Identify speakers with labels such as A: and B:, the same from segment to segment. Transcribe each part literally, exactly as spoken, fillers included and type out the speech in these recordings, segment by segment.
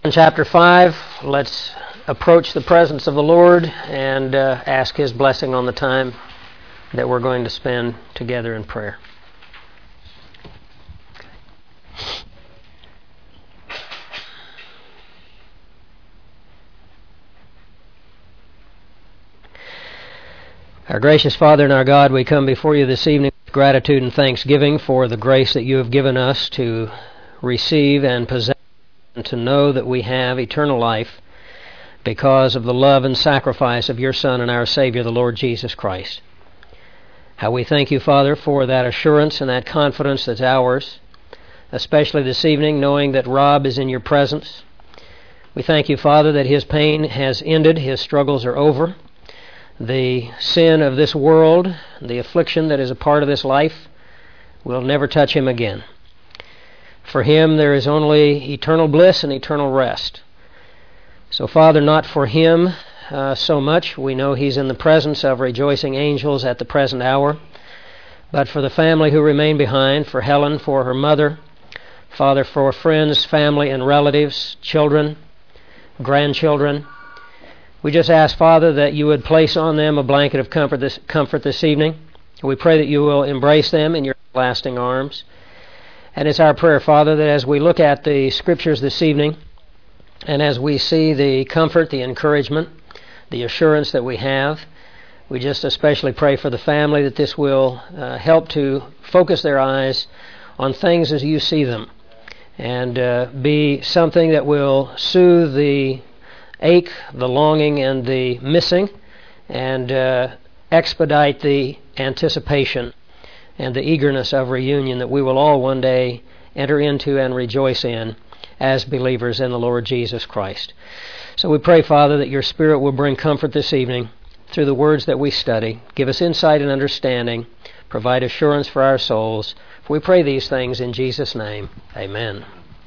A: Chapter five, let's approach the presence of the Lord and uh, ask His blessing on the time that we're going to spend together in prayer. Our gracious Father and our God, we come before you this evening with gratitude and thanksgiving for the grace that you have given us to receive and possess and to know that we have eternal life because of the love and sacrifice of your Son and our Savior, the Lord Jesus Christ. How we thank you, Father, for that assurance and that confidence that's ours, especially this evening, knowing that Rob is in your presence. We thank you, Father, that his pain has ended, his struggles are over. The sin of this world, the affliction that is a part of this life, will never touch him again. For him there is only eternal bliss and eternal rest. So, Father, not for him uh, so much. We know he's in the presence of rejoicing angels at the present hour. But for the family who remain behind, for Helen, for her mother, Father, for friends, family, and relatives, children, grandchildren, we just ask, Father, that you would place on them a blanket of comfort this, comfort this evening. We pray that you will embrace them in your lasting arms. And it's our prayer, Father, that as we look at the Scriptures this evening, and as we see the comfort, the encouragement, the assurance that we have, we just especially pray for the family that this will uh, help to focus their eyes on things as you see them, and uh, be something that will soothe the ache, the longing, and the missing, and uh, expedite the anticipation and the eagerness of reunion that we will all one day enter into and rejoice in as believers in the Lord Jesus Christ. So we pray, Father, that your Spirit will bring comfort this evening through the words that we study. Give us insight and understanding. Provide assurance for our souls. For we pray these things in Jesus' name. Amen.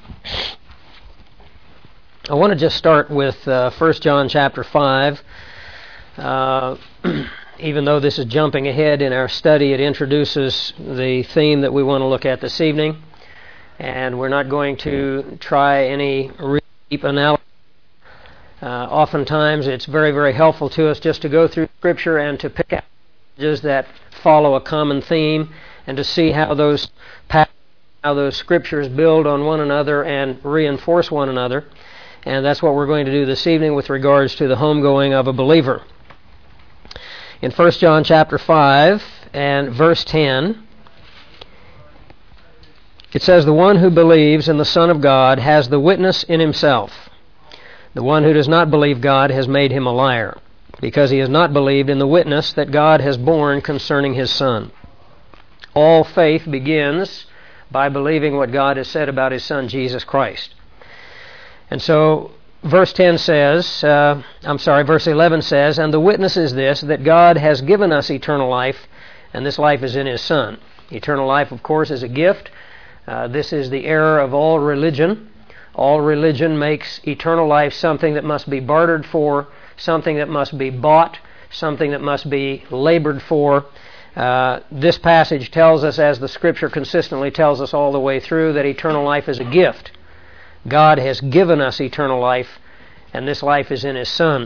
A: I want to just start with uh, First John chapter five. Uh, even though this is jumping ahead in our study, it introduces the theme that we want to look at this evening. And we're not going to try any deep analysis. Uh, oftentimes it's very, very helpful to us just to go through Scripture and to pick out passages that follow a common theme and to see how those passages, how those Scriptures build on one another and reinforce one another. And that's what we're going to do this evening with regards to the homegoing of a believer. In First John chapter five and verse ten, it says, "The one who believes in the Son of God has the witness in himself. The one who does not believe God has made him a liar, because he has not believed in the witness that God has borne concerning his Son. All faith begins by believing what God has said about his Son, Jesus Christ." And so, verse ten says, uh, I'm sorry, verse eleven says, "And the witness is this, that God has given us eternal life, and this life is in his Son." Eternal life, of course, is a gift. Uh, this is the error of all religion. All religion makes eternal life something that must be bartered for, something that must be bought, something that must be labored for. Uh, this passage tells us, as the Scripture consistently tells us all the way through, that eternal life is a gift. God has given us eternal life, and this life is in his Son.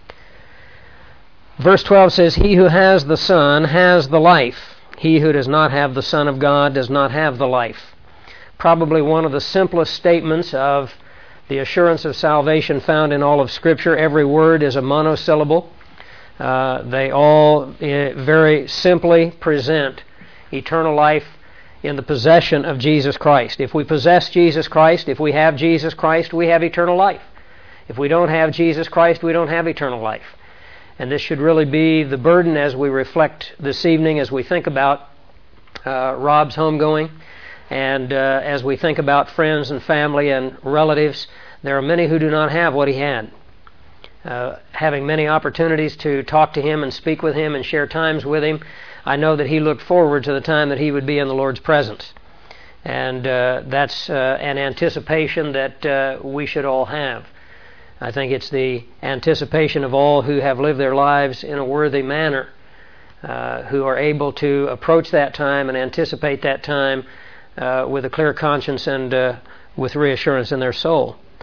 A: Verse twelve says, "He who has the Son has the life. He who does not have the Son of God does not have the life." Probably one of the simplest statements of the assurance of salvation found in all of Scripture. Every word is a monosyllable. Uh, they all uh, very simply present eternal life in the possession of Jesus Christ. If we possess Jesus Christ, if we have Jesus Christ, we have eternal life. If we don't have Jesus Christ, we don't have eternal life. And this should really be the burden as we reflect this evening, as we think about uh, Rob's homegoing, and uh, as we think about friends and family and relatives. There are many who do not have what he had. Uh, having many opportunities to talk to him and speak with him and share times with him, I know that he looked forward to the time that he would be in the Lord's presence. And uh, that's uh, an anticipation that uh, we should all have. I think it's the anticipation of all who have lived their lives in a worthy manner, uh, who are able to approach that time and anticipate that time uh, with a clear conscience and uh, with reassurance in their soul.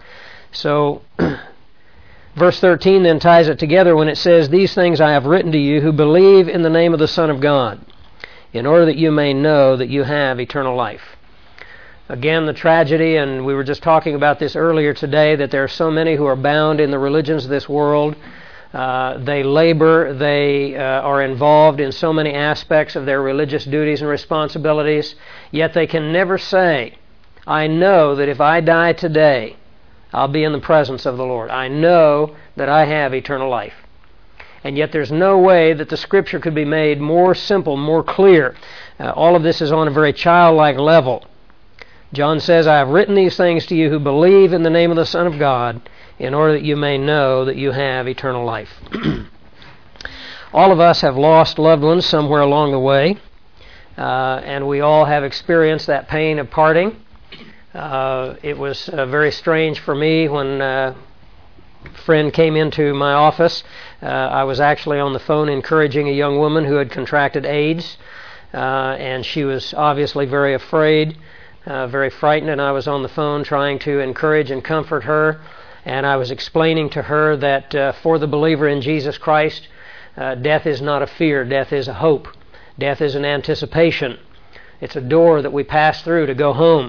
A: So, verse thirteen then ties it together when it says, "These things I have written to you who believe in the name of the Son of God, in order that you may know that you have eternal life." Again, the tragedy, and we were just talking about this earlier today, that there are so many who are bound in the religions of this world. Uh, they labor, they uh, are involved in so many aspects of their religious duties and responsibilities, yet they can never say, "I know that if I die today, I'll be in the presence of the Lord. I know that I have eternal life." And yet there's no way that the Scripture could be made more simple, more clear. Uh, all of this is on a very childlike level. John says, "I have written these things to you who believe in the name of the Son of God, in order that you may know that you have eternal life." All of us have lost loved ones somewhere along the way, uh, and we all have experienced that pain of parting. Uh, it was uh, very strange for me when uh, a friend came into my office. Uh, I was actually on the phone encouraging a young woman who had contracted AIDS, uh, and she was obviously very afraid, uh, very frightened, and I was on the phone trying to encourage and comfort her, and I was explaining to her that uh, for the believer in Jesus Christ, uh, death is not a fear, death is a hope. Death is an anticipation. It's a door that we pass through to go home.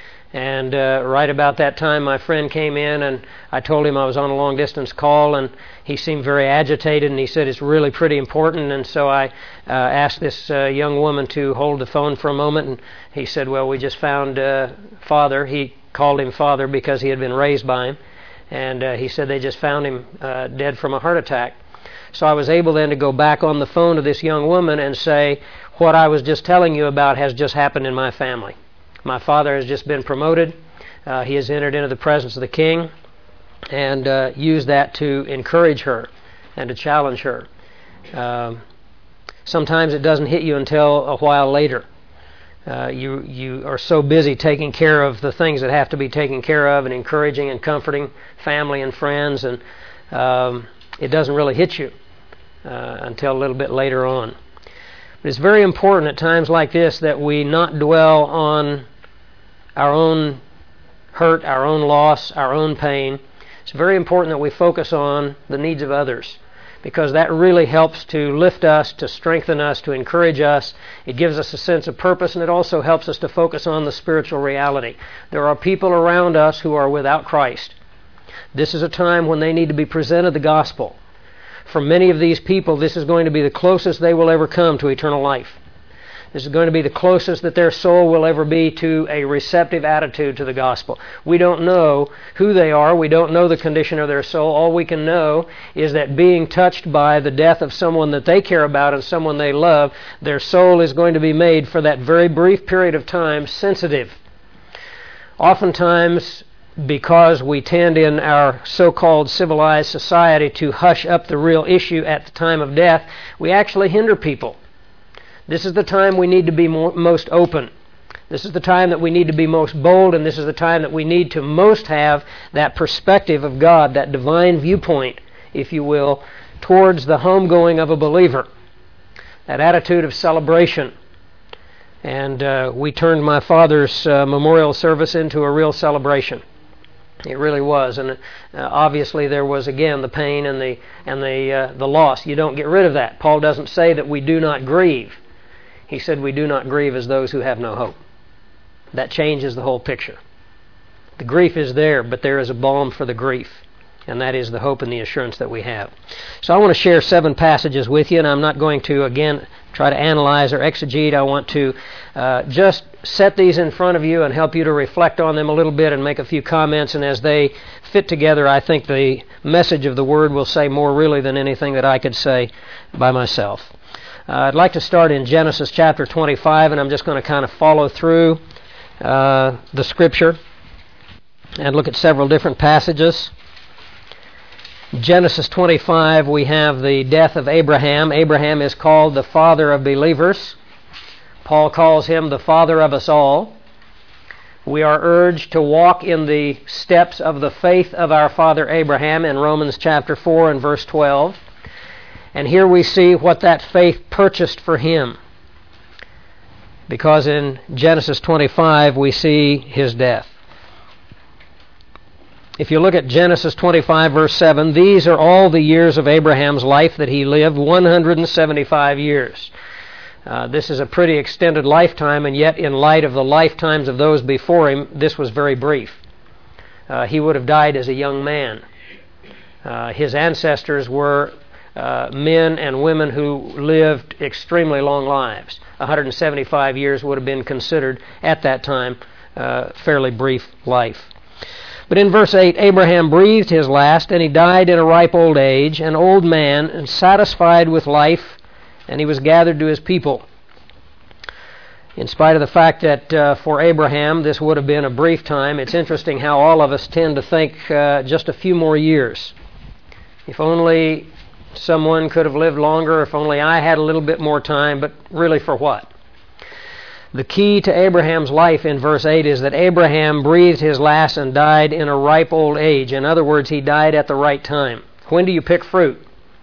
A: And uh, right about that time, my friend came in, and I told him I was on a long-distance call, and he seemed very agitated, and he said it's really pretty important. And so I uh, asked this uh, young woman to hold the phone for a moment, and he said, "Well, we just found uh, Father." He called him Father because he had been raised by him, and uh, he said they just found him uh, dead from a heart attack. So I was able then to go back on the phone to this young woman and say, "What I was just telling you about has just happened in my family. My father has just been promoted. Uh, he has entered into the presence of the King," and uh, used that to encourage her and to challenge her. Um, sometimes it doesn't hit you until a while later. Uh, you you are so busy taking care of the things that have to be taken care of and encouraging and comforting family and friends, and um, it doesn't really hit you uh, until a little bit later on. But it's very important at times like this that we not dwell on our own hurt, our own loss, our own pain. It's very important that we focus on the needs of others, because that really helps to lift us, to strengthen us, to encourage us. It gives us a sense of purpose, and it also helps us to focus on the spiritual reality. There are people around us who are without Christ. This is a time when they need to be presented the gospel. For many of these people, this is going to be the closest they will ever come to eternal life. This is going to be the closest that their soul will ever be to a receptive attitude to the gospel. We don't know who they are. We don't know the condition of their soul. All we can know is that being touched by the death of someone that they care about and someone they love, their soul is going to be made for that very brief period of time sensitive. Oftentimes, because we tend in our so-called civilized society to hush up the real issue at the time of death, we actually hinder people. This is the time we need to be more, most open. This is the time that we need to be most bold, and this is the time that we need to most have that perspective of God, that divine viewpoint, if you will, towards the homegoing of a believer, that attitude of celebration. And uh, we turned my father's uh, memorial service into a real celebration. It really was, and uh, obviously there was again the pain and the and the uh, the loss. You don't get rid of that. Paul doesn't say that we do not grieve. He said we do not grieve as those who have no hope. That changes the whole picture. The grief is there, but there is a balm for the grief, and that is the hope and the assurance that we have. So I want to share seven passages with you, and I'm not going to again try to analyze or exegete. I want to uh, just set these in front of you and help you to reflect on them a little bit and make a few comments, and as they fit together, I think the message of the Word will say more really than anything that I could say by myself. Uh, I'd like to start in Genesis chapter twenty-five, and I'm just going to kind of follow through uh, the Scripture and look at several different passages. Genesis twenty-five, we have the death of Abraham. Abraham is called the father of believers. Paul calls him the father of us all. We are urged to walk in the steps of the faith of our father Abraham in Romans chapter four and verse twelve. And here we see what that faith purchased for him, because in Genesis twenty-five we see his death. If you look at Genesis twenty-five, verse seven, these are all the years of Abraham's life that he lived, one hundred seventy-five years. Uh, this is a pretty extended lifetime, and yet in light of the lifetimes of those before him, this was very brief. Uh, he would have died as a young man. Uh, his ancestors were uh, men and women who lived extremely long lives. one hundred seventy-five years would have been considered, at that time, uh, fairly brief life. But in verse eight, Abraham breathed his last, and he died in a ripe old age, an old man, and satisfied with life, and he was gathered to his people. In spite of the fact that uh, for Abraham this would have been a brief time, it's interesting how all of us tend to think uh, just a few more years. If only someone could have lived longer, if only I had a little bit more time, but really for what? The key to Abraham's life in verse eight is that Abraham breathed his last and died in a ripe old age. In other words, he died at the right time. When do you pick fruit?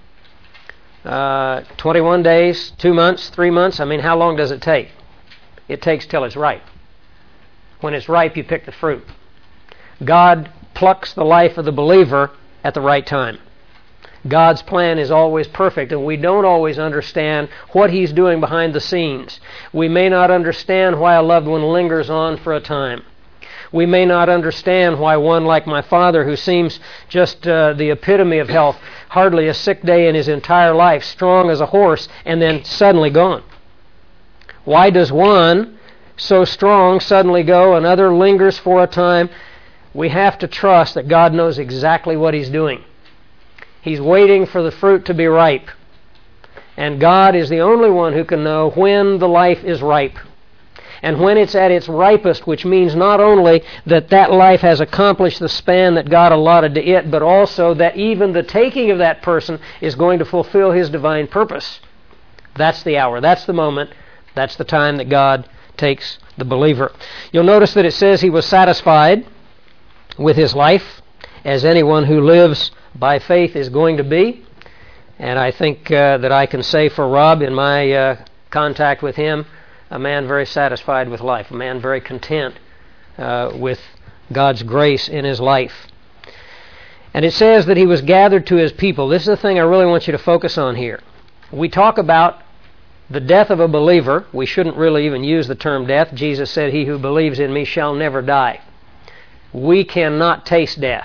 A: Uh, twenty-one days, two months, three months? I mean, how long does it take? It takes till it's ripe. When it's ripe, you pick the fruit. God plucks the life of the believer at the right time. God's plan is always perfect, and we don't always understand what He's doing behind the scenes. We may not understand why a loved one lingers on for a time. We may not understand why one like my father, who seems just uh, the epitome of health, hardly a sick day in his entire life, strong as a horse, and then suddenly gone. Why does one so strong suddenly go, another lingers for a time? We have to trust that God knows exactly what He's doing. He's waiting for the fruit to be ripe. And God is the only one who can know when the life is ripe. And when it's at its ripest, which means not only that that life has accomplished the span that God allotted to it, but also that even the taking of that person is going to fulfill His divine purpose. That's the hour. That's the moment. That's the time that God takes the believer. You'll notice that it says he was satisfied with his life, as anyone who lives by faith is going to be. And I think uh, that I can say for Rob, in my uh, contact with him, a man very satisfied with life, a man very content uh, with God's grace in his life. And it says that he was gathered to his people. This is the thing I really want you to focus on here. We talk about the death of a believer. We shouldn't really even use the term death. Jesus said, "He who believes in me shall never die." We cannot taste death.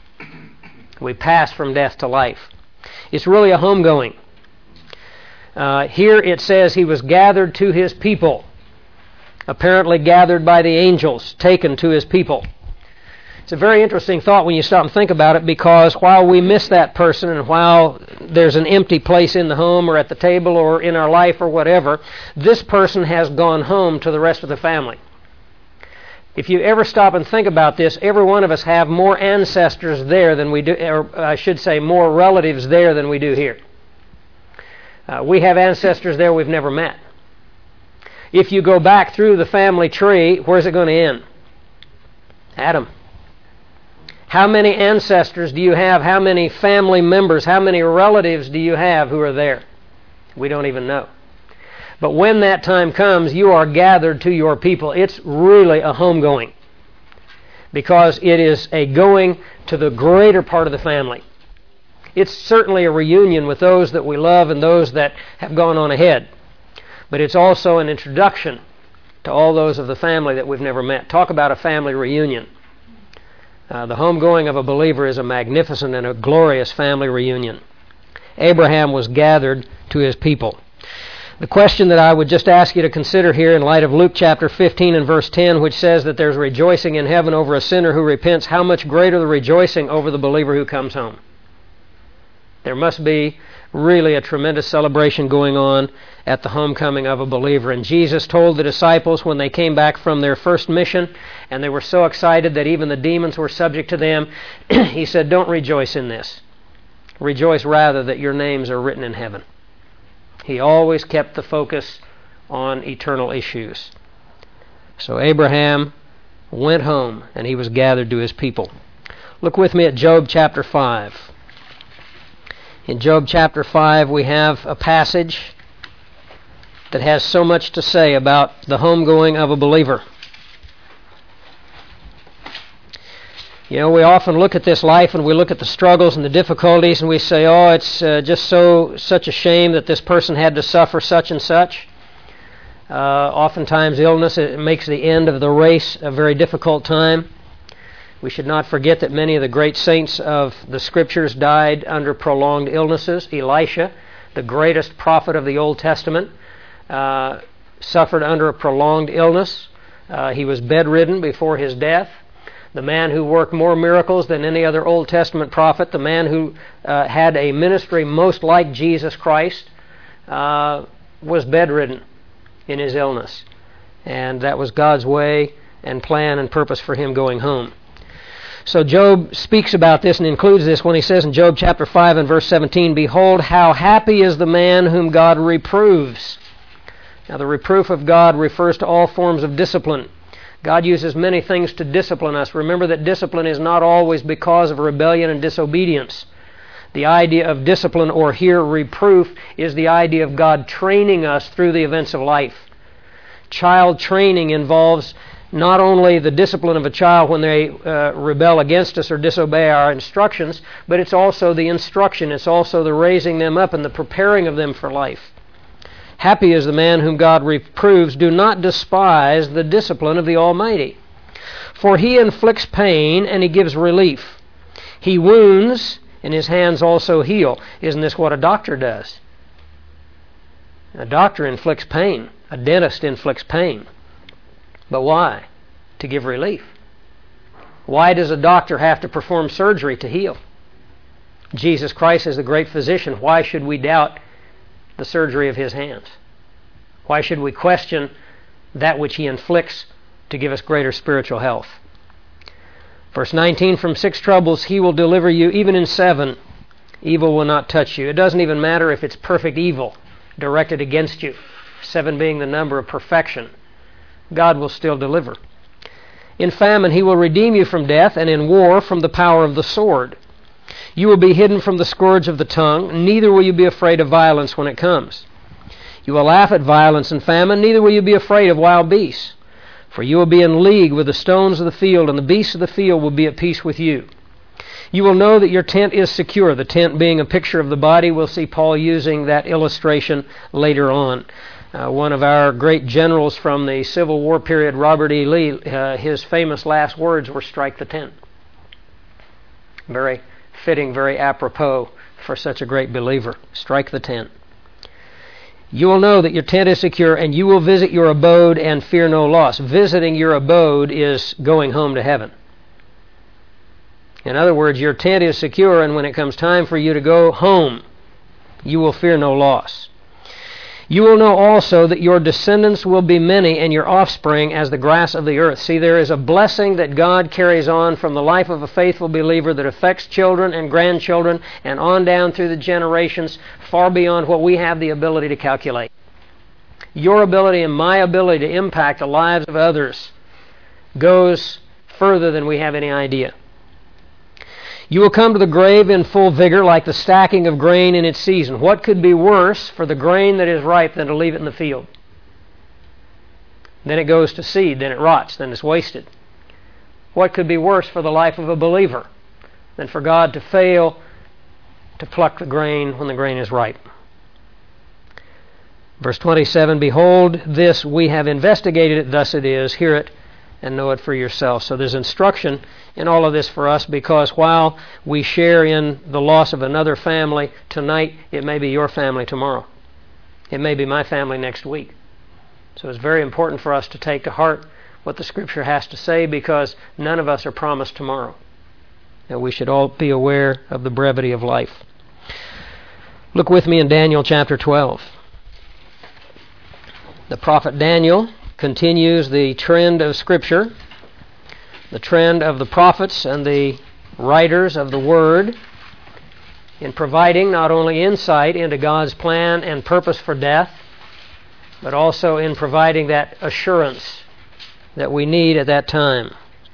A: We pass from death to life. It's really a homegoing. Uh, here it says he was gathered to his people, apparently gathered by the angels, taken to his people. It's a very interesting thought when you stop and think about it, because while we miss that person and while there's an empty place in the home or at the table or in our life or whatever, this person has gone home to the rest of the family. If you ever stop and think about this, every one of us have more ancestors there than we do, or I should say more relatives there than we do here. Uh, we have ancestors there we've never met. If you go back through the family tree, where's it going to end? Adam. How many ancestors do you have? How many family members, how many relatives do you have who are there? We don't even know. But when that time comes, you are gathered to your people. It's really a homegoing, because it is a going to the greater part of the family. It's certainly a reunion with those that we love and those that have gone on ahead. But it's also an introduction to all those of the family that we've never met. Talk about a family reunion. Uh, the homegoing of a believer is a magnificent and a glorious family reunion. Abraham was gathered to his people. The question that I would just ask you to consider here in light of Luke chapter fifteen and verse ten, which says that there's rejoicing in heaven over a sinner who repents, how much greater the rejoicing over the believer who comes home? There must be really a tremendous celebration going on at the homecoming of a believer. And Jesus told the disciples when they came back from their first mission, and they were so excited that even the demons were subject to them, He said, "Don't rejoice in this. Rejoice rather that your names are written in heaven." He always kept the focus on eternal issues. So Abraham went home, and he was gathered to his people. Look with me at Job chapter five. In Job chapter five, we have a passage that has so much to say about the homegoing of a believer. You know, we often look at this life and we look at the struggles and the difficulties and we say, oh, it's uh, just so such a shame that this person had to suffer such and such. Uh, oftentimes illness it makes the end of the race a very difficult time. We should not forget that many of the great saints of the Scriptures died under prolonged illnesses. Elisha, the greatest prophet of the Old Testament, uh, suffered under a prolonged illness. Uh, he was bedridden before his death. The man who worked more miracles than any other Old Testament prophet, the man who uh, had a ministry most like Jesus Christ, uh, was bedridden in his illness. And that was God's way and plan and purpose for him going home. So Job speaks about this and includes this when he says in Job chapter five and verse seventeen, "Behold, how happy is the man whom God reproves." Now the reproof of God refers to all forms of discipline. God uses many things to discipline us. Remember that discipline is not always because of rebellion and disobedience. The idea of discipline, or here reproof, is the idea of God training us through the events of life. Child training involves not only the discipline of a child when they uh, rebel against us or disobey our instructions, but it's also the instruction. It's also the raising them up and the preparing of them for life. Happy is the man whom God reproves. Do not despise the discipline of the Almighty, for He inflicts pain and He gives relief. He wounds and His hands also heal. Isn't this what a doctor does? A doctor inflicts pain. A dentist inflicts pain. But why? To give relief. Why does a doctor have to perform surgery to heal? Jesus Christ is the great physician. Why should we doubt the surgery of His hands? Why should we question that which He inflicts to give us greater spiritual health? Verse nineteen, "From six troubles He will deliver you, even in seven evil will not touch you." It doesn't even matter if it's perfect evil directed against you, seven being the number of perfection. God will still deliver. "In famine He will redeem you from death, and in war from the power of the sword. You will be hidden from the scourge of the tongue, neither will you be afraid of violence when it comes. You will laugh at violence and famine, neither will you be afraid of wild beasts. For you will be in league with the stones of the field, and the beasts of the field will be at peace with you. You will know that your tent is secure." The tent being a picture of the body. We'll see Paul using that illustration later on. Uh, one of our great generals from the Civil War period, Robert E. Lee, uh, his famous last words were, "Strike the tent." Very fitting, very apropos for such a great believer. Strike the tent. "You will know that your tent is secure, and you will visit your abode and fear no loss." Visiting your abode is going home to heaven. In other words, your tent is secure, and when it comes time for you to go home, you will fear no loss. "You will know also that your descendants will be many, and your offspring as the grass of the earth." See, there is a blessing that God carries on from the life of a faithful believer that affects children and grandchildren and on down through the generations, far beyond what we have the ability to calculate. Your ability and my ability to impact the lives of others goes further than we have any idea. "You will come to the grave in full vigor, like the stacking of grain in its season." What could be worse for the grain that is ripe than to leave it in the field? Then it goes to seed, then it rots, then it's wasted. What could be worse for the life of a believer than for God to fail to pluck the grain when the grain is ripe? Verse twenty-seven, "Behold, this we have investigated it, thus it is. Hear it and know it for yourself." So there's instruction in all of this for us, because while we share in the loss of another family tonight, it may be your family tomorrow. It may be my family next week. So it's very important for us to take to heart what the Scripture has to say, because none of us are promised tomorrow. And we should all be aware of the brevity of life. Look with me in Daniel chapter twelve. The prophet Daniel continues the trend of Scripture, the trend of the prophets and the writers of the Word, in providing not only insight into God's plan and purpose for death, but also in providing that assurance that we need at that time.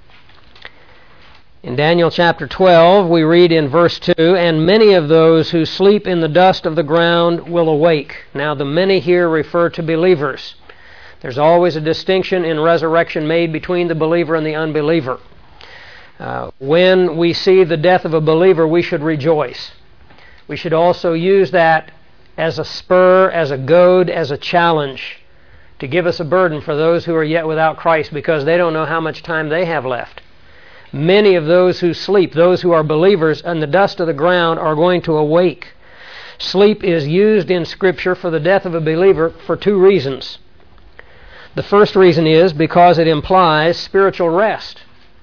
A: In Daniel chapter twelve, we read in verse two, "And many of those who sleep in the dust of the ground will awake." Now the many here refer to believers. There's always a distinction in resurrection made between the believer and the unbeliever. Uh, when we see the death of a believer, we should rejoice. We should also use that as a spur, as a goad, as a challenge to give us a burden for those who are yet without Christ, because they don't know how much time they have left. Many of those who sleep, those who are believers in the dust of the ground, are going to awake. Sleep is used in Scripture for the death of a believer for two reasons. The first reason is because it implies spiritual rest.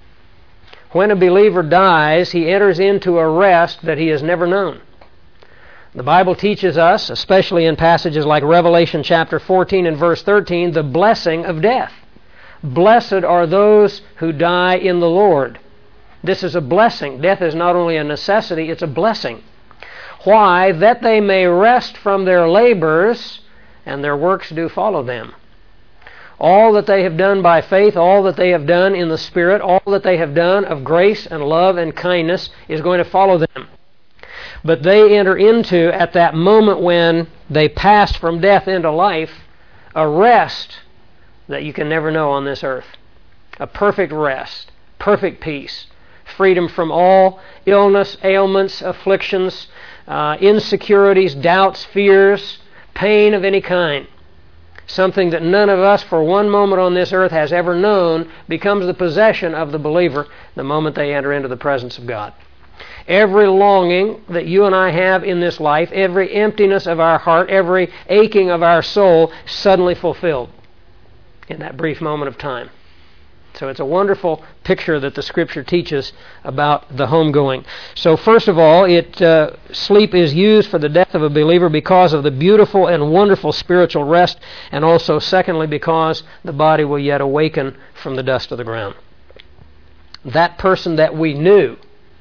A: When a believer dies, he enters into a rest that he has never known. The Bible teaches us, especially in passages like Revelation chapter fourteen and verse thirteen, the blessing of death. Blessed are those who die in the Lord. This is a blessing. Death is not only a necessity, it's a blessing. Why? That they may rest from their labors, and their works do follow them. All that they have done by faith, all that they have done in the Spirit, all that they have done of grace and love and kindness is going to follow them. But they enter into, at that moment when they passed from death into life, a rest that you can never know on this earth. A perfect rest, perfect peace, freedom from all illness, ailments, afflictions, uh, insecurities, doubts, fears, pain of any kind. Something that none of us for one moment on this earth has ever known becomes the possession of the believer the moment they enter into the presence of God. Every longing that you and I have in this life, every emptiness of our heart, every aching of our soul, suddenly fulfilled in that brief moment of time. So it's a wonderful picture that the Scripture teaches about the homegoing. So first of all, it uh, sleep is used for the death of a believer because of the beautiful and wonderful spiritual rest, and also secondly because the body will yet awaken from the dust of the ground. That person that we knew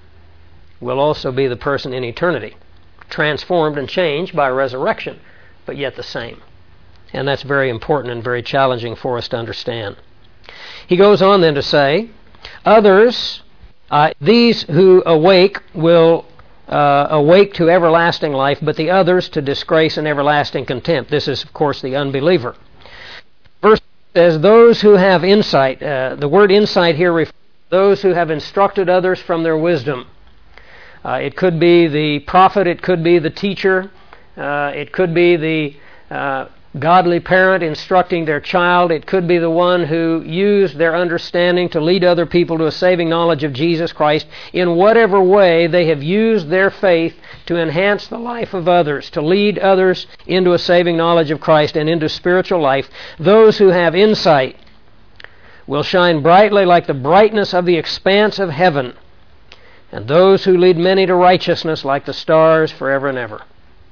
A: will also be the person in eternity, transformed and changed by resurrection, but yet the same. And that's very important and very challenging for us to understand. He goes on then to say, others, uh, these who awake will uh, awake to everlasting life, but the others to disgrace and everlasting contempt. This is, of course, the unbeliever. Verse says, those who have insight. Uh, the word insight here refers to those who have instructed others from their wisdom. Uh, it could be the prophet, it could be the teacher, uh, it could be the uh, godly parent instructing their child, it could be the one who used their understanding to lead other people to a saving knowledge of Jesus Christ. In whatever way they have used their faith to enhance the life of others, to lead others into a saving knowledge of Christ and into spiritual life, those who have insight will shine brightly like the brightness of the expanse of heaven, and those who lead many to righteousness like the stars forever and ever.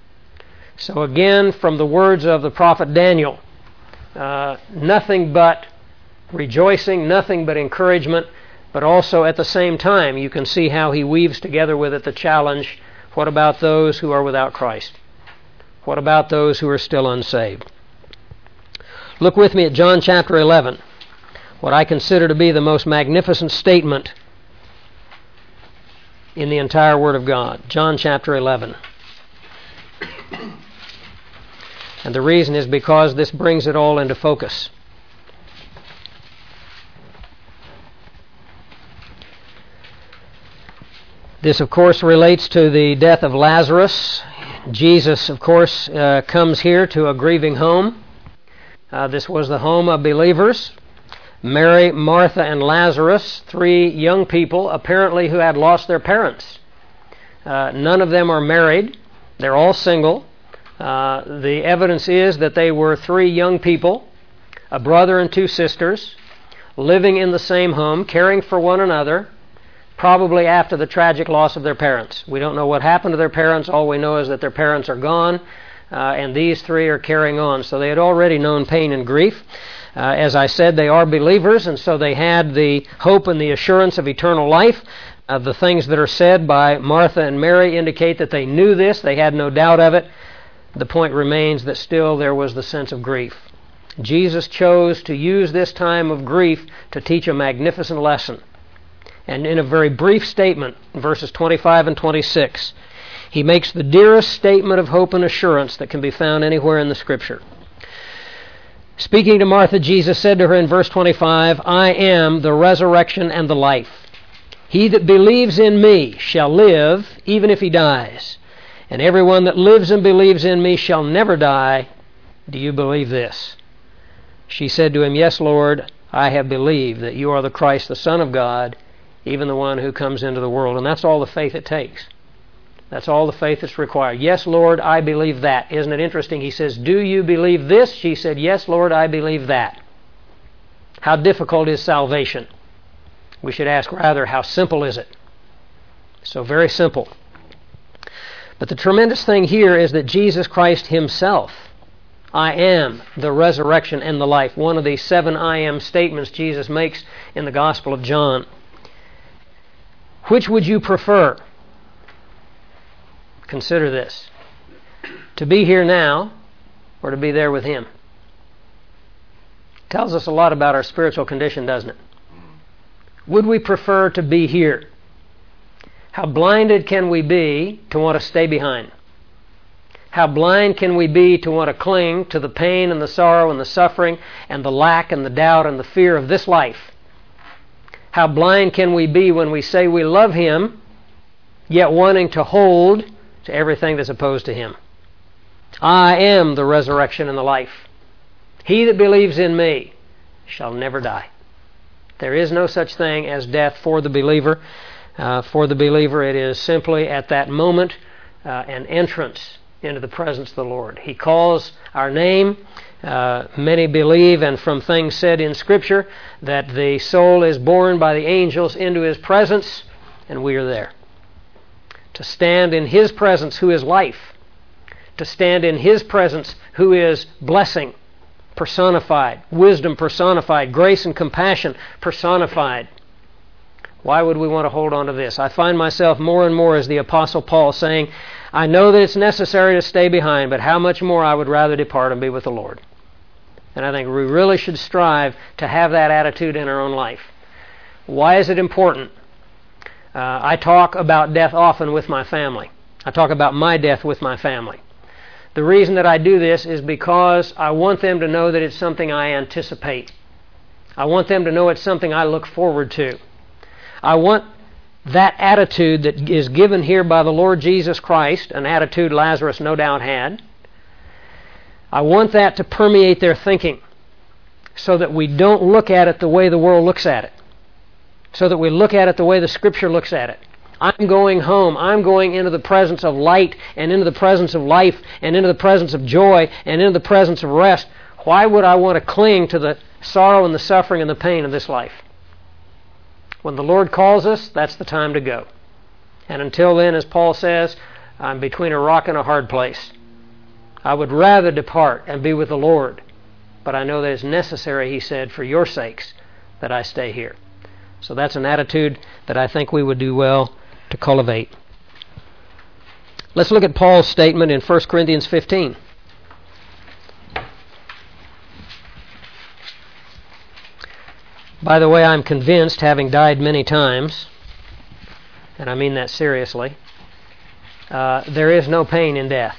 A: So again, from the words of the prophet Daniel, uh, nothing but rejoicing, nothing but encouragement, but also at the same time you can see how he weaves together with it the challenge, what about those who are without Christ? What about those who are still unsaved? Look with me at John chapter eleven, what I consider to be the most magnificent statement in the entire Word of God. John chapter eleven. And the reason is because this brings it all into focus. This, of course, relates to the death of Lazarus. Jesus, of course, uh, comes here to a grieving home. Uh, this was the home of believers. Mary, Martha, and Lazarus, three young people, apparently who had lost their parents. Uh, none of them are married. They're all single. Uh, the evidence is that they were three young people, a brother and two sisters, living in the same home, caring for one another, probably after the tragic loss of their parents. We don't know what happened to their parents. All we know is that their parents are gone, uh, and these three are carrying on. So they had already known pain and grief. Uh, as I said, they are believers, and so they had the hope and the assurance of eternal life. Uh, the things that are said by Martha and Mary indicate that they knew this. They had no doubt of it. The point remains that still there was the sense of grief. Jesus chose to use this time of grief to teach a magnificent lesson. And in a very brief statement, verses twenty-five and twenty-six, he makes the dearest statement of hope and assurance that can be found anywhere in the Scripture. Speaking to Martha, Jesus said to her in verse twenty-five, I am the resurrection and the life. He that believes in me shall live, even if he dies. And everyone that lives and believes in me shall never die. Do you believe this? She said to him, Yes, Lord, I have believed that you are the Christ, the Son of God, even the one who comes into the world. And that's all the faith it takes. That's all the faith that's required. Yes, Lord, I believe that. Isn't it interesting? He says, Do you believe this? She said, Yes, Lord, I believe that. How difficult is salvation? We should ask rather, how simple is it? So very simple. But the tremendous thing here is that Jesus Christ himself, I am the resurrection and the life. One of the seven I am statements Jesus makes in the Gospel of John. Which would you prefer? Consider this. To be here now or to be there with him? Tells us a lot about our spiritual condition, doesn't it? Would we prefer to be here? How blinded can we be to want to stay behind? How blind can we be to want to cling to the pain and the sorrow and the suffering and the lack and the doubt and the fear of this life? How blind can we be when we say we love him, yet wanting to hold to everything that's opposed to him? I am the resurrection and the life. He that believes in me shall never die. There is no such thing as death for the believer. Uh, for the believer, it is simply at that moment uh, an entrance into the presence of the Lord. He calls our name. Uh, many believe, and from things said in Scripture, that the soul is borne by the angels into his presence, and we are there. To stand in his presence, who is life. To stand in his presence, who is blessing personified, wisdom personified, grace and compassion personified. Why would we want to hold on to this? I find myself more and more as the Apostle Paul saying, I know that it's necessary to stay behind, but how much more I would rather depart and be with the Lord. And I think we really should strive to have that attitude in our own life. Why is it important? Uh, I talk about death often with my family. I talk about my death with my family. The reason that I do this is because I want them to know that it's something I anticipate. I want them to know it's something I look forward to. I want that attitude that is given here by the Lord Jesus Christ, an attitude Lazarus no doubt had, I want that to permeate their thinking so that we don't look at it the way the world looks at it, so that we look at it the way the Scripture looks at it. I'm going home. I'm going into the presence of light and into the presence of life and into the presence of joy and into the presence of rest. Why would I want to cling to the sorrow and the suffering and the pain of this life? When the Lord calls us, that's the time to go. And until then, as Paul says, I'm between a rock and a hard place. I would rather depart and be with the Lord, but I know that it's necessary, he said, for your sakes, that I stay here. So that's an attitude that I think we would do well to cultivate. Let's look at Paul's statement in First Corinthians fifteen. By the way, I'm convinced, having died many times, and I mean that seriously, uh, there is no pain in death.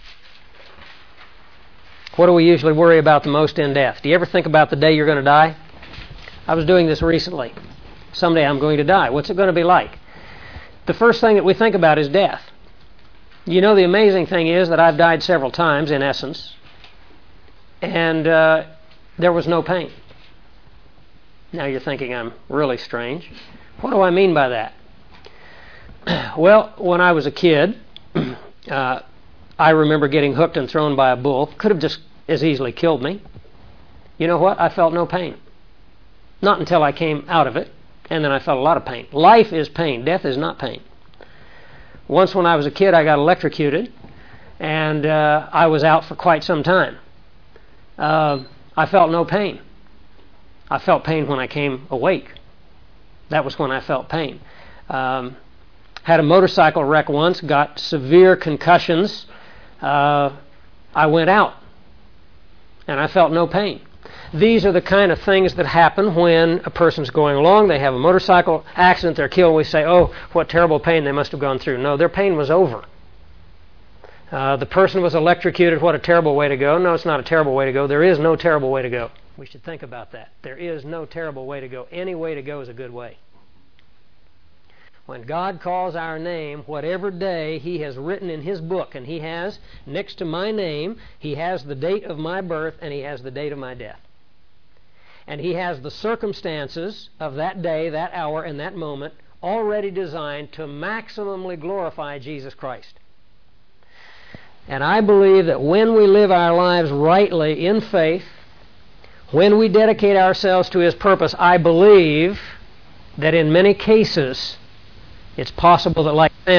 A: What do we usually worry about the most in death? Do you ever think about the day you're going to die? I was doing this recently. Someday I'm going to die. What's it going to be like? The first thing that we think about is death. You know, the amazing thing is that I've died several times, in essence, and uh, there was no pain. Now you're thinking I'm really strange. What do I mean by that? Well, when I was a kid, uh, I remember getting hooked and thrown by a bull. Could have just as easily killed me. You know what? I felt no pain. Not until I came out of it, and then I felt a lot of pain. Life is pain. Death is not pain. Once when I was a kid, I got electrocuted, and uh, I was out for quite some time. Uh, I felt no pain. I felt pain when I came awake. That was when I felt pain. Um, had a motorcycle wreck once, got severe concussions. Uh, I went out, and I felt no pain. These are the kind of things that happen when a person's going along, they have a motorcycle accident, they're killed, we say, oh, what terrible pain they must have gone through. No, their pain was over. Uh, the person was electrocuted, what a terrible way to go. No, it's not a terrible way to go. There is no terrible way to go. We should think about that. There is no terrible way to go. Any way to go is a good way. When God calls our name, whatever day He has written in His book, and He has, next to my name, He has the date of my birth and He has the date of my death. And He has the circumstances of that day, that hour, and that moment already designed to maximally glorify Jesus Christ. And I believe that when we live our lives rightly in faith, when we dedicate ourselves to His purpose, I believe that in many cases it's possible that, like Samson,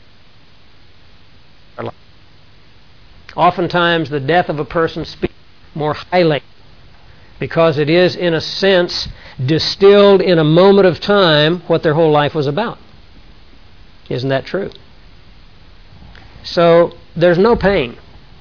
A: oftentimes the death of a person speaks more highly because it is, in a sense, distilled in a moment of time what their whole life was about. Isn't that true? So there's no pain.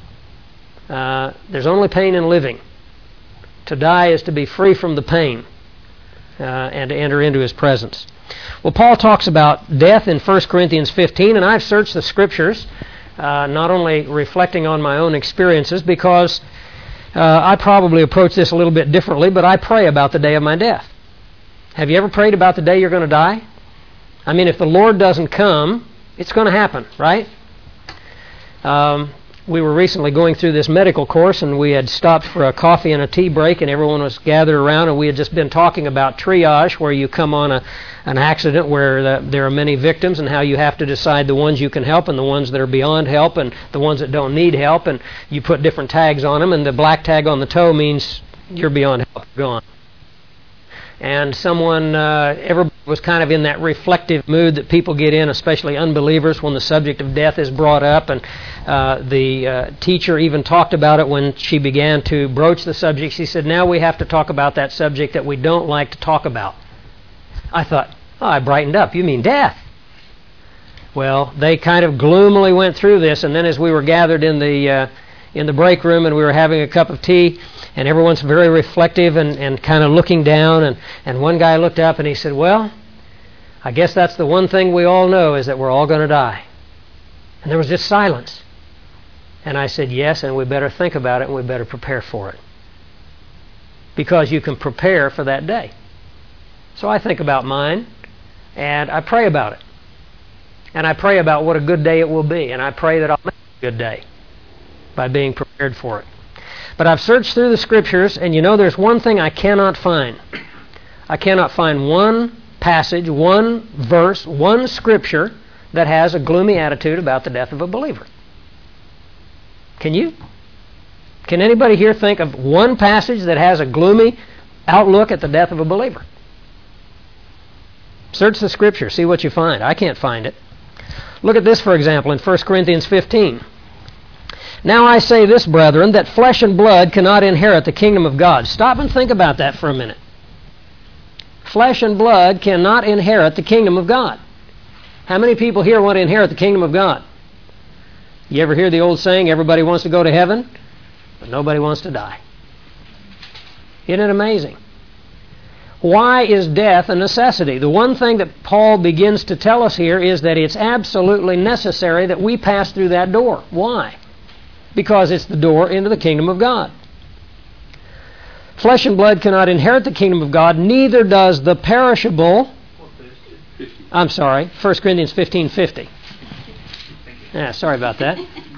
A: Uh, there's only pain in living. To die is to be free from the pain uh, and to enter into His presence. Well, Paul talks about death in First Corinthians fifteen, and I've searched the Scriptures, uh, not only reflecting on my own experiences, because uh, I probably approach this a little bit differently, but I pray about the day of my death. Have you ever prayed about the day you're going to die? I mean, if the Lord doesn't come, it's going to happen, right? Um, we were recently going through this medical course, and we had stopped for a coffee and a tea break, and everyone was gathered around, and we had just been talking about triage, where you come on a, an accident where the, there are many victims, and how you have to decide the ones you can help and the ones that are beyond help and the ones that don't need help, and you put different tags on them, and the black tag on the toe means you're beyond help, you're gone. And someone, uh, everybody was kind of in that reflective mood that people get in, especially unbelievers, when the subject of death is brought up. And uh, the uh, teacher even talked about it when she began to broach the subject. She said, now we have to talk about that subject that we don't like to talk about. I thought, oh, I brightened up. You mean death? Well, they kind of gloomily went through this, and then as we were gathered in the uh, in the break room and we were having a cup of tea, and everyone's very reflective and, and kind of looking down, and, and one guy looked up and he said, well, I guess that's the one thing we all know, is that we're all going to die. And there was just silence. And I said, yes, and we better think about it and we better prepare for it. Because you can prepare for that day. So I think about mine, and I pray about it. And I pray about what a good day it will be, and I pray that I'll make a good day by being prepared for it. But I've searched through the Scriptures, and you know there's one thing I cannot find. I cannot find one passage, one verse, one Scripture that has a gloomy attitude about the death of a believer. Can you? Can anybody here think of one passage that has a gloomy outlook at the death of a believer? Search the Scripture, see what you find. I can't find it. Look at this, for example, in First Corinthians fifteen. Now I say this, brethren, that flesh and blood cannot inherit the kingdom of God. Stop and think about that for a minute. Flesh and blood cannot inherit the kingdom of God. How many people here want to inherit the kingdom of God? You ever hear the old saying, everybody wants to go to heaven, but nobody wants to die? Isn't it amazing? Why is death a necessity? The one thing that Paul begins to tell us here is that it's absolutely necessary that we pass through that door. Why? Because it's the door into the kingdom of God. Flesh and blood cannot inherit the kingdom of God, neither does the perishable... I'm sorry, First Corinthians fifteen fifty. Yeah, sorry about that.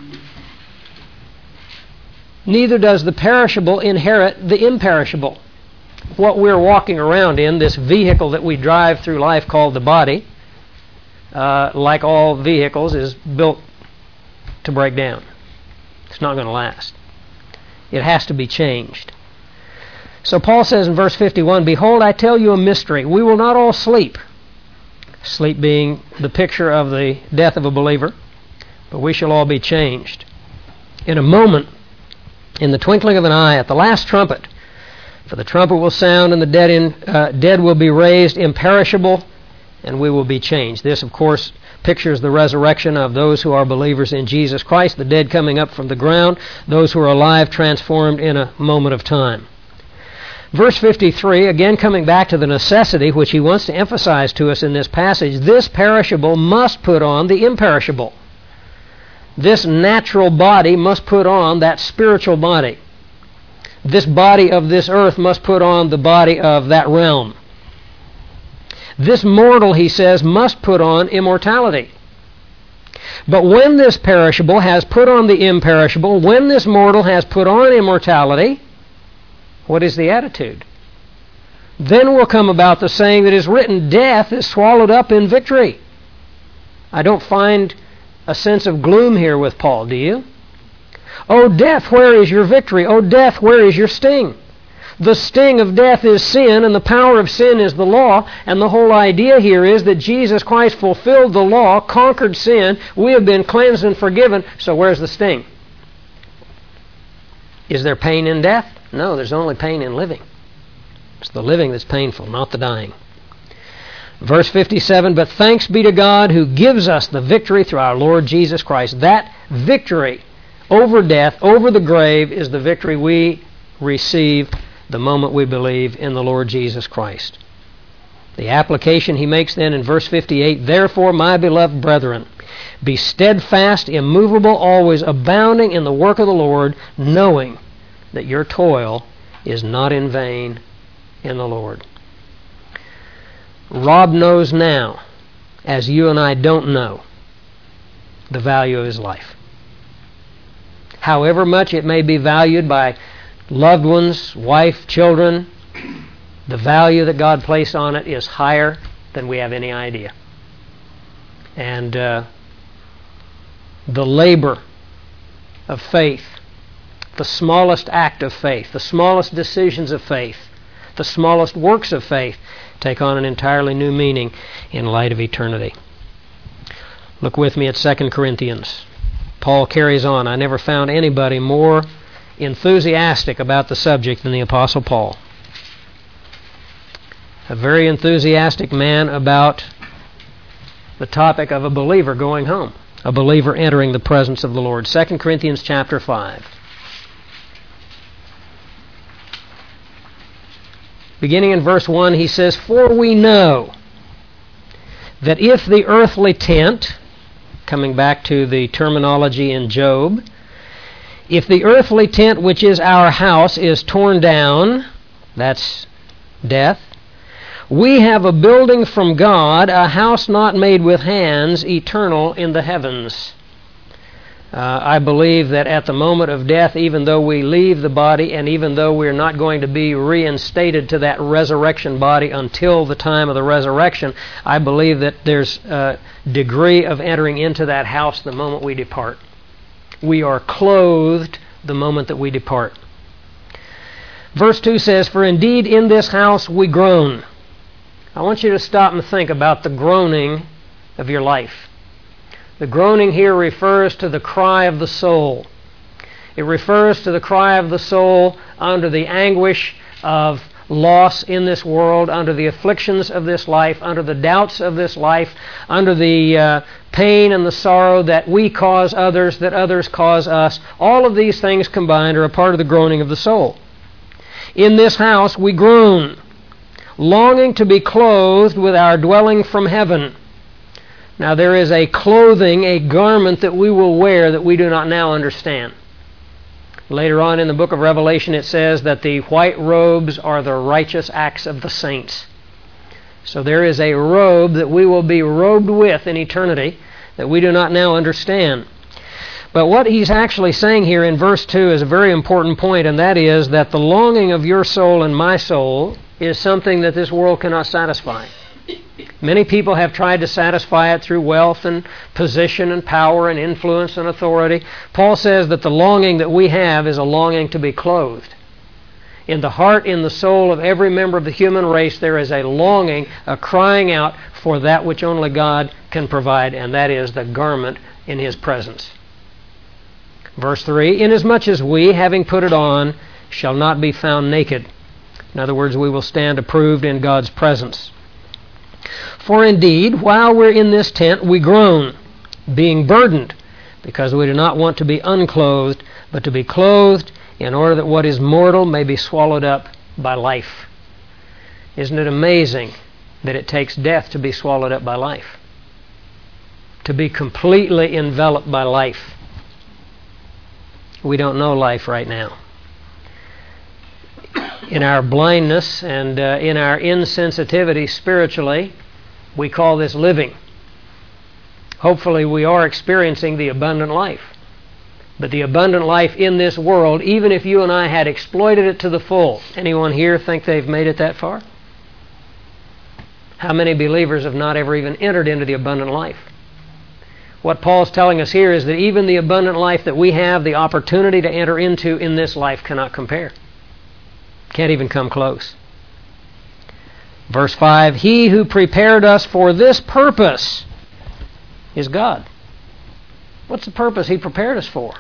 A: Neither does the perishable inherit the imperishable. What we're walking around in, this vehicle that we drive through life called the body, uh, like all vehicles, is built to break down. It's not going to last. It has to be changed. So Paul says in verse fifty-one, behold, I tell you a mystery. We will not all sleep. Sleep being the picture of the death of a believer. But we shall all be changed. In a moment, in the twinkling of an eye, at the last trumpet, for the trumpet will sound, and the dead, in, uh, dead will be raised imperishable, and we will be changed. This, of course, pictures the resurrection of those who are believers in Jesus Christ, the dead coming up from the ground, those who are alive transformed in a moment of time. Verse fifty-three, again coming back to the necessity which he wants to emphasize to us in this passage, this perishable must put on the imperishable. This natural body must put on that spiritual body. This body of this earth must put on the body of that realm. This mortal, he says, must put on immortality. But when this perishable has put on the imperishable, when this mortal has put on immortality, what is the attitude? Then will come about the saying that is written, death is swallowed up in victory. I don't find a sense of gloom here with Paul, do you? O death, where is your victory? O death, where is your sting? The sting of death is sin, and the power of sin is the law. And the whole idea here is that Jesus Christ fulfilled the law, conquered sin. We have been cleansed and forgiven. So where's the sting? Is there pain in death? No, there's only pain in living. It's the living that's painful, not the dying. Verse fifty-seven, but thanks be to God who gives us the victory through our Lord Jesus Christ. That victory over death, over the grave, is the victory we receive the moment we believe in the Lord Jesus Christ. The application he makes then in verse fifty-eight, therefore, my beloved brethren, be steadfast, immovable, always abounding in the work of the Lord, knowing that your toil is not in vain in the Lord. Rob knows now, as you and I don't know, the value of his life. However much it may be valued by loved ones, wife, children, the value that God placed on it is higher than we have any idea. And uh, the labor of faith, the smallest act of faith, the smallest decisions of faith, the smallest works of faith take on an entirely new meaning in light of eternity. Look with me at Second Corinthians. Paul carries on. I never found anybody more enthusiastic about the subject than the Apostle Paul. A very enthusiastic man about the topic of a believer going home, a believer entering the presence of the Lord. Second Corinthians chapter five. Beginning in verse one, he says, for we know that if the earthly tent, coming back to the terminology in Job, if the earthly tent which is our house is torn down, that's death, we have a building from God, a house not made with hands, eternal in the heavens. Uh, I believe that at the moment of death, even though we leave the body and even though we're not going to be reinstated to that resurrection body until the time of the resurrection, I believe that there's a degree of entering into that house the moment we depart. We are clothed the moment that we depart. Verse two says, for indeed in this house we groan. I want you to stop and think about the groaning of your life. The groaning here refers to the cry of the soul. It refers to the cry of the soul under the anguish of loss in this world, under the afflictions of this life, under the doubts of this life, under the uh, pain and the sorrow that we cause others, that others cause us. All of these things combined are a part of the groaning of the soul. In this house we groan, longing to be clothed with our dwelling from heaven. Now there is a clothing, a garment that we will wear that we do not now understand. Later on in the book of Revelation it says that the white robes are the righteous acts of the saints. So there is a robe that we will be robed with in eternity that we do not now understand. But what he's actually saying here in verse two is a very important point, and that is that the longing of your soul and my soul is something that this world cannot satisfy. Many people have tried to satisfy it through wealth and position and power and influence and authority. Paul says that the longing that we have is a longing to be clothed. In the heart, in the soul of every member of the human race, there is a longing, a crying out for that which only God can provide, and that is the garment in His presence. Verse three, inasmuch as we, having put it on, shall not be found naked. In other words, we will stand approved in God's presence. For indeed, while we're in this tent, we groan, being burdened, because we do not want to be unclothed, but to be clothed in order that what is mortal may be swallowed up by life. Isn't it amazing that it takes death to be swallowed up by life? To be completely enveloped by life. We don't know life right now. In our blindness and uh, in our insensitivity spiritually, We call this living. Hopefully we are experiencing the abundant life. But the abundant life in this world, even if you and I had exploited it to the full, anyone here think they've made it that far? How many believers have not ever even entered into the abundant life? What Paul's telling us here is that even the abundant life that we have the opportunity to enter into in this life cannot compare. Can't even come close. Verse five, He who prepared us for this purpose is God. What's the purpose He prepared us for?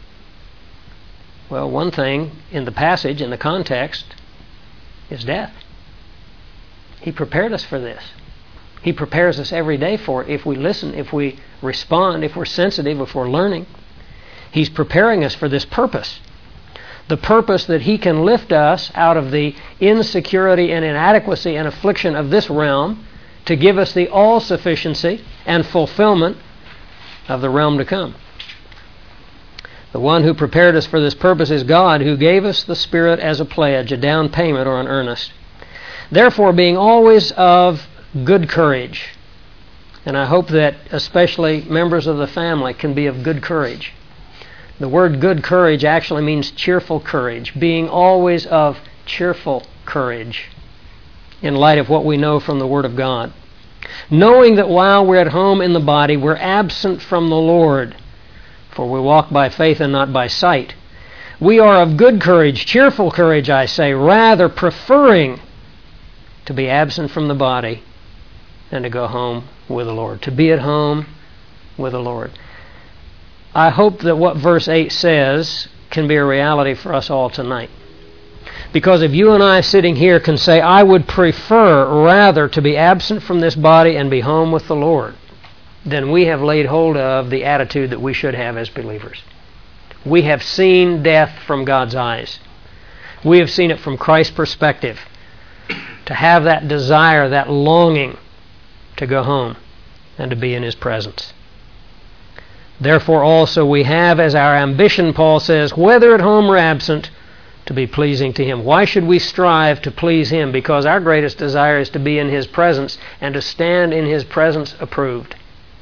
A: Well, one thing in the passage, in the context, is death. He prepared us for this. He prepares us every day for it if we listen, if we respond, if we're sensitive, if we're learning. He's preparing us for this purpose. The purpose that He can lift us out of the insecurity and inadequacy and affliction of this realm to give us the all-sufficiency and fulfillment of the realm to come. The one who prepared us for this purpose is God, who gave us the Spirit as a pledge, a down payment or an earnest. Therefore, being always of good courage, and I hope that especially members of the family can be of good courage. The word good courage actually means cheerful courage, being always of cheerful courage in light of what we know from the Word of God. Knowing that while we're at home in the body, we're absent from the Lord, for we walk by faith and not by sight. We are of good courage, cheerful courage, I say, rather preferring to be absent from the body and to go home with the Lord, to be at home with the Lord. I hope that what verse eight says can be a reality for us all tonight. Because if you and I sitting here can say, I would prefer rather to be absent from this body and be home with the Lord, then we have laid hold of the attitude that we should have as believers. We have seen death from God's eyes. We have seen it from Christ's perspective. To have that desire, that longing to go home and to be in His presence. Therefore also we have as our ambition, Paul says, whether at home or absent, to be pleasing to Him. Why should we strive to please Him? Because our greatest desire is to be in His presence and to stand in His presence approved.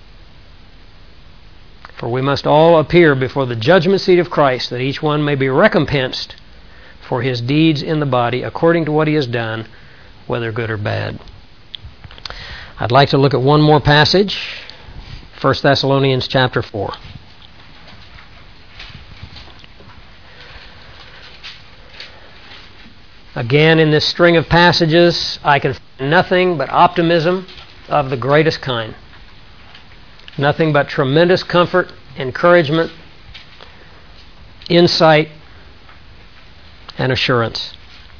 A: For we must all appear before the judgment seat of Christ, that each one may be recompensed for his deeds in the body according to what he has done, whether good or bad. I'd like to look at one more passage, First Thessalonians chapter four. Again, in this string of passages, I can find nothing but optimism of the greatest kind. Nothing but tremendous comfort, encouragement, insight, and assurance.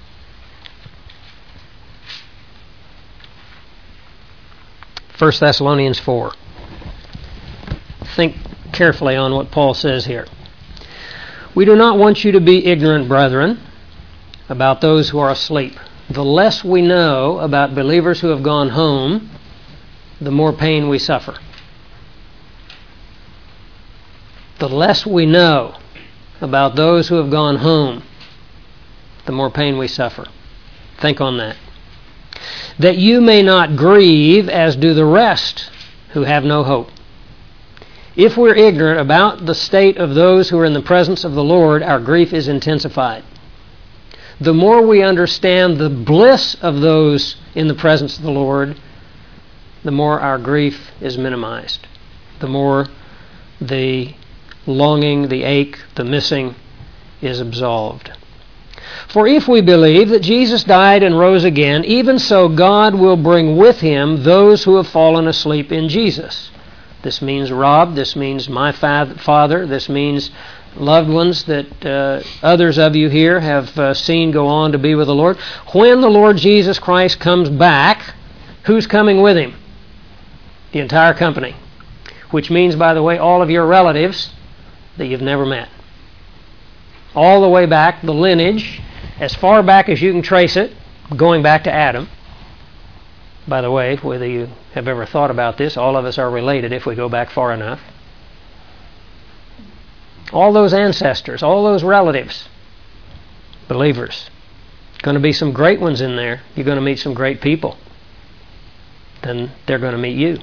A: First Thessalonians four. Think carefully on what Paul says here. We do not want you to be ignorant, brethren, about those who are asleep. The less we know about believers who have gone home, the more pain we suffer. The less we know about those who have gone home, the more pain we suffer. Think on that. That you may not grieve as do the rest who have no hope. If we're ignorant about the state of those who are in the presence of the Lord, our grief is intensified. The more we understand the bliss of those in the presence of the Lord, the more our grief is minimized. The more the longing, the ache, the missing is absolved. For if we believe that Jesus died and rose again, even so God will bring with Him those who have fallen asleep in Jesus. This means Rob, this means my father, this means loved ones that uh, others of you here have uh, seen go on to be with the Lord. When the Lord Jesus Christ comes back, who's coming with Him? The entire company. Which means, by the way, all of your relatives that you've never met. All the way back, the lineage, as far back as you can trace it, going back to Adam. By the way, whether you have ever thought about this, all of us are related if we go back far enough. All those ancestors, all those relatives, believers. Going to be some great ones in there. You're going to meet some great people. then they're going to meet you.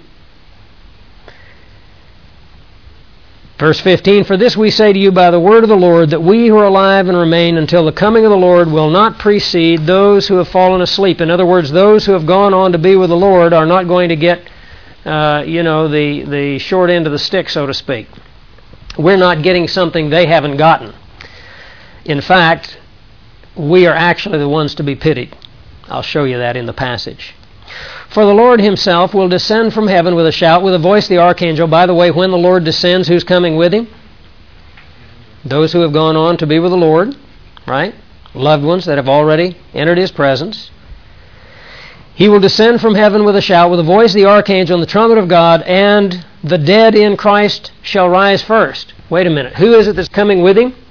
A: Verse fifteen, for this we say to you by the word of the Lord, that we who are alive and remain until the coming of the Lord will not precede those who have fallen asleep. In other words, those who have gone on to be with the Lord are not going to get, uh, you know, the, the short end of the stick, so to speak. We're not getting something they haven't gotten. In fact, we are actually the ones to be pitied. I'll show you that in the passage. For the Lord himself will descend from heaven with a shout, with the voice of the archangel. By the way, when the Lord descends, who's coming with him? Those who have gone on to be with the Lord, right? Loved ones that have already entered his presence. He will descend from heaven with a shout, with the voice of the archangel and the trumpet of God, and the dead in Christ shall rise first. Wait a minute. Who is it that's coming with him?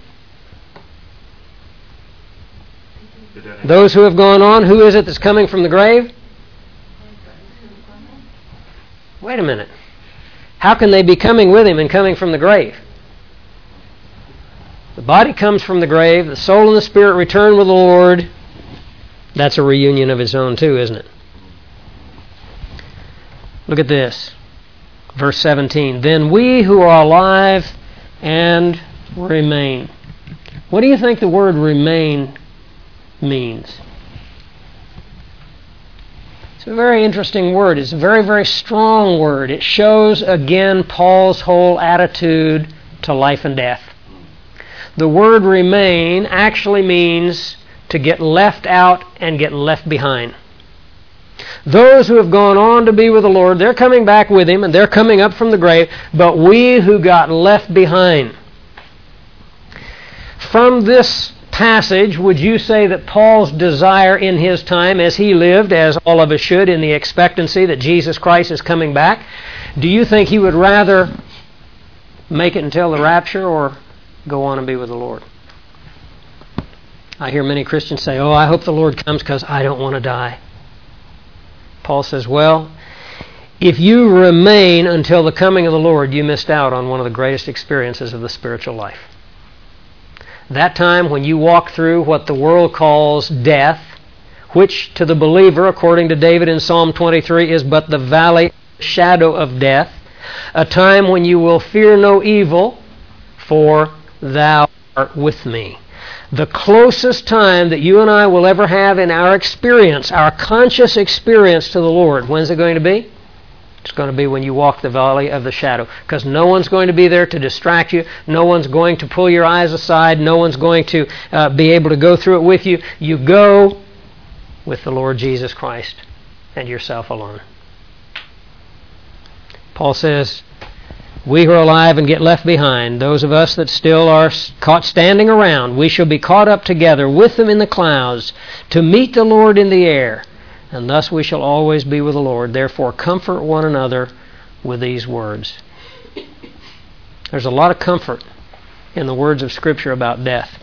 A: Those who have gone on. Who is it that's coming from the grave? Wait a minute. How can they be coming with him and coming from the grave? The body comes from the grave. The soul and the spirit return with the Lord. That's a reunion of its own too, isn't it? Look at this. Verse seventeen. Then we who are alive and remain. What do you think the word remain means? It's a very interesting word. It's a very, very strong word. It shows, again, Paul's whole attitude to life and death. The word remain actually means to get left out and get left behind. Those who have gone on to be with the Lord, they're coming back with him and they're coming up from the grave, but we who got left behind. From this passage, would you say that Paul's desire in his time, as he lived, as all of us should, in the expectancy that Jesus Christ is coming back, do you think he would rather make it until the rapture or go on and be with the Lord? I hear many Christians say, oh, I hope the Lord comes because I don't want to die. Paul says, well, if you remain until the coming of the Lord, you missed out on one of the greatest experiences of the spiritual life. That time when you walk through what the world calls death, which to the believer, according to David in Psalm twenty-three, is but the valley shadow of death, a time when you will fear no evil, for thou art with me. The closest time that you and I will ever have in our experience, our conscious experience to the Lord, when's it going to be? It's going to be when you walk the valley of the shadow, because no one's going to be there to distract you. No one's going to pull your eyes aside. No one's going to uh, be able to go through it with you. You go with the Lord Jesus Christ and yourself alone. Paul says, we who are alive and get left behind, those of us that still are caught standing around, we shall be caught up together with them in the clouds to meet the Lord in the air. And thus we shall always be with the Lord. Therefore, comfort one another with these words. There's a lot of comfort in the words of Scripture about death.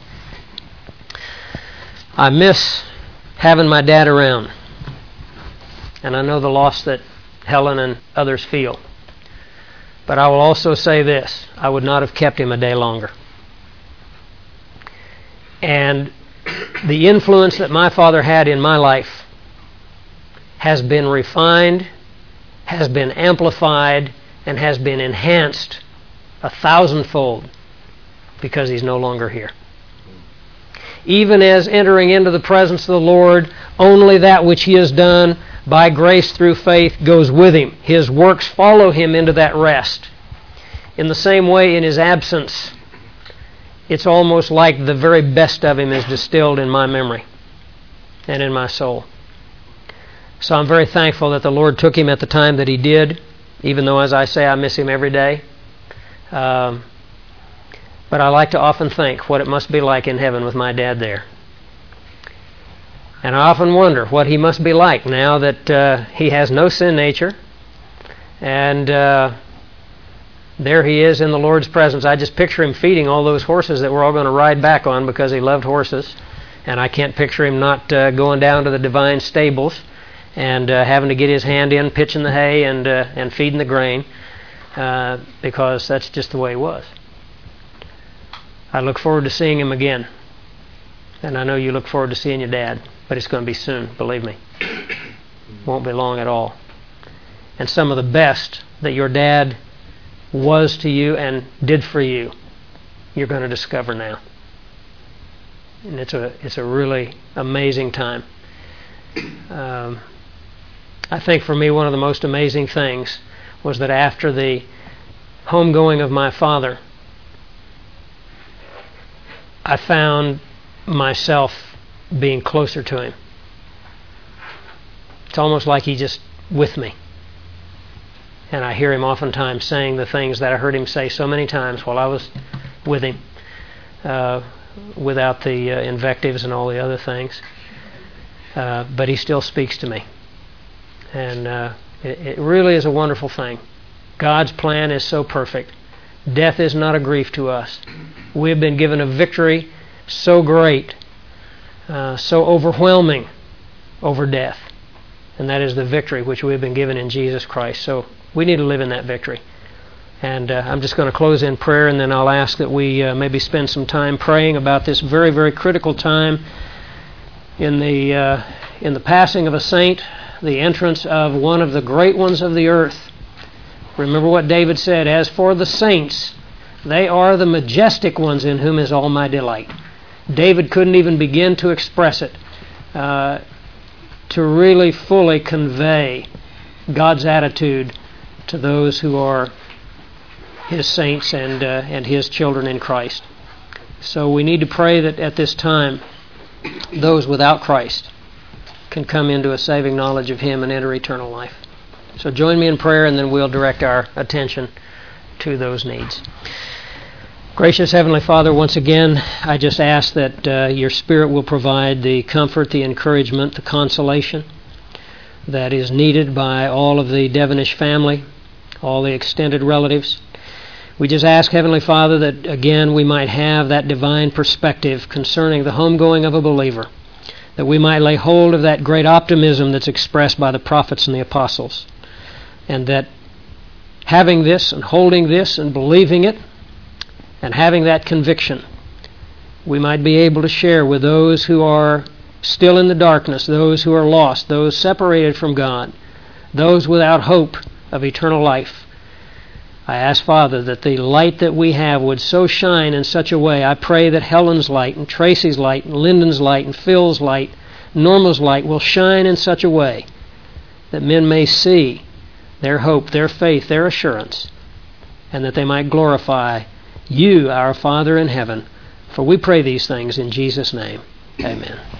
A: I miss having my dad around. And I know the loss that Helen and others feel. But I will also say this. I would not have kept him a day longer. And the influence that my father had in my life has been refined, has been amplified, and has been enhanced a thousandfold because he's no longer here. Even as entering into the presence of the Lord, only that which he has done by grace through faith goes with him. His works follow him into that rest. In the same way, in his absence, it's almost like the very best of him is distilled in my memory and in my soul. So I'm very thankful that the Lord took him at the time that he did, even though, as I say, I miss him every day. Um, but I like to often think what it must be like in heaven with my dad there. And I often wonder what he must be like now that uh, he has no sin nature. And uh, there he is in the Lord's presence. I just picture him feeding all those horses that we're all going to ride back on because he loved horses. And I can't picture him not uh, going down to the divine stables and uh, having to get his hand in, pitching the hay and uh, and feeding the grain, uh, because that's just the way he was. I look forward to seeing him again. And I know you look forward to seeing your dad, but it's going to be soon, believe me. Won't be long at all. and some of the best that your dad was to you and did for you, you're going to discover now. And it's a it's a really amazing time. Um, I think for me, one of the most amazing things was that after the homegoing of my father, I found myself being closer to him. It's almost like he just with me. And I hear him oftentimes saying the things that I heard him say so many times while I was with him, uh, without the uh, invectives and all the other things. Uh, but he still speaks to me. And uh, it, it really is a wonderful thing. God's plan is so perfect. Death is not a grief to us. We have been given a victory so great, uh, so overwhelming over death. And that is the victory which we have been given in Jesus Christ. So we need to live in that victory. And uh, I'm just going to close in prayer, and then I'll ask that we uh, maybe spend some time praying about this very, very critical time in the uh, in the passing of a saint, the entrance of one of the great ones of the earth. Remember what David said, "As for the saints, they are the majestic ones in whom is all my delight." David couldn't even begin to express it, uh, to really fully convey God's attitude to those who are His saints and uh, and His children in Christ. So we need to pray that at this time, those without Christ can come into a saving knowledge of Him and enter eternal life. So join me in prayer, and then we'll direct our attention to those needs. Gracious Heavenly Father, once again, I just ask that uh, Your Spirit will provide the comfort, the encouragement, the consolation that is needed by all of the Devonish family, all the extended relatives. We just ask, Heavenly Father, that again we might have that divine perspective concerning the homegoing of a believer, that we might lay hold of that great optimism that's expressed by the prophets and the apostles, and that having this and holding this and believing it and having that conviction, we might be able to share with those who are still in the darkness, those who are lost, those separated from God, those without hope of eternal life. I ask, Father, that the light that we have would so shine in such a way. I pray that Helen's light and Tracy's light and Lyndon's light and Phil's light, Norma's light will shine in such a way that men may see their hope, their faith, their assurance, and that they might glorify You, our Father in heaven. For we pray these things in Jesus' name. Amen.